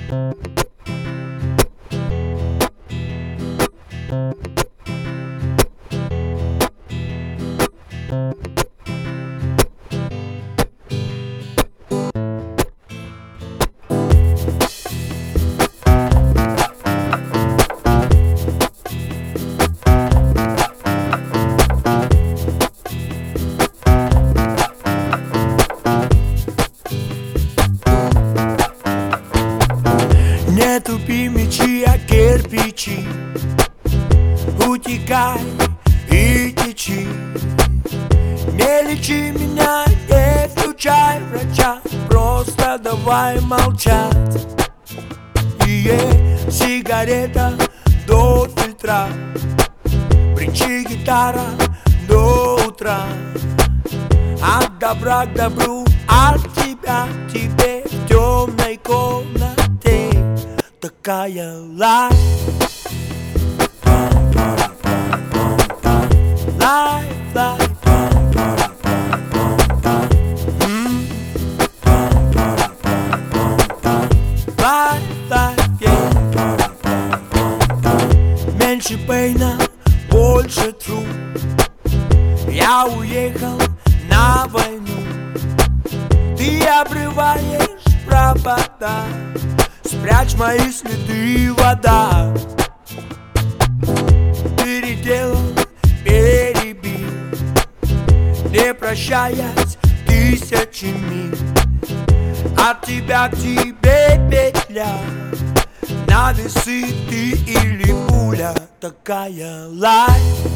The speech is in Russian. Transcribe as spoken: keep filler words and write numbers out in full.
Не тупи мечи, а кирпичи, утекай и течи. Не лечи меня, не включай врача, просто давай молчать. И сигарета до фильтра, бренчи гитара до утра. От добра к добру, от тебя к тебе в темной комнате. Такая лайф, лайф, лайф, лайф, лайф, меньше пейна, больше труд. Я уехал на войну, ты обрываешь провода. Спрячь мои следы, вода. Переделал, перебил, не прощаясь тысячи миль. От тебя к тебе петля, на весы ты или пуля. Такая лайф.